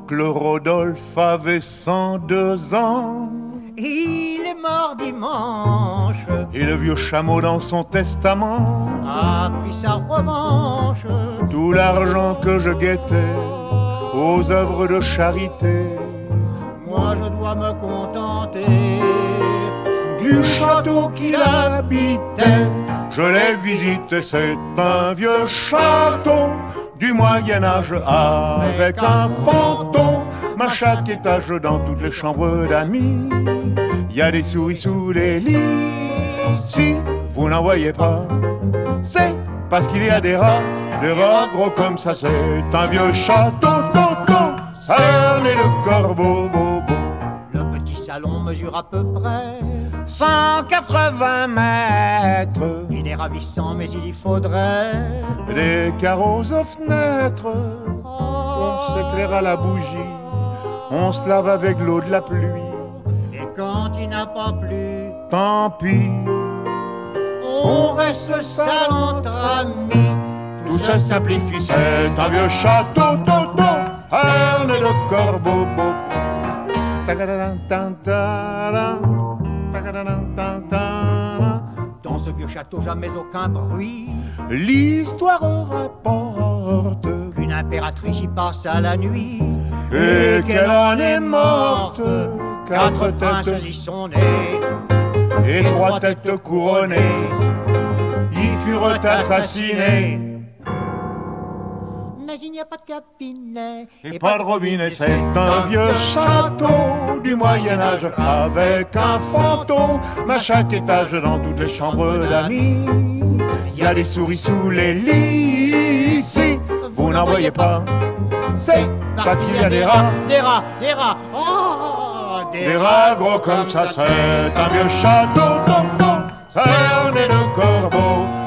Oncle Rodolphe avait 102 ans. Il est mort dimanche. Et le vieux chameau dans son testament a pris sa revanche. Tout l'argent que je guettais aux œuvres de charité, moi je dois me contenter du château qu'il habitait. Je l'ai visité, c'est un vieux château du Moyen-Âge avec un fantôme. À chaque étage, dans toutes les chambres d'amis, il y a des souris sous les lits. Si vous n'en voyez pas, c'est parce qu'il y a des rats gros comme ça. C'est un vieux château, tonton, cerné de corbeaux, bobo. Le petit salon mesure à peu près 180 mètres. Il est ravissant, mais il y faudrait des carreaux aux fenêtres. On s'éclaire à la bougie, on se lave avec l'eau de la pluie. Et quand il n'a pas plu, tant pis, on reste sale entre amis. Tout ça simplifie, c'est un vieux château, tonton, cerné de corbeaux, bobo. Dans ce vieux château, jamais aucun bruit. L'histoire rapporte qu'une impératrice y passe à la nuit et qu'elle en est morte. 4 princes y sont nés et 3 têtes couronnées y furent assassinés. Mais il n'y a pas de cabinet et pas de robinet, c'est un vieux château du Moyen-Âge avec un fantôme. À chaque étage, dans toutes les chambres d'amis, il y a des souris sous les lits. Si vous n'en voyez pas, c'est parce qu'il y a des rats. Des rats, oh, des rats gros comme ça. C'est un vieux château, tonton, cerné de corbeaux.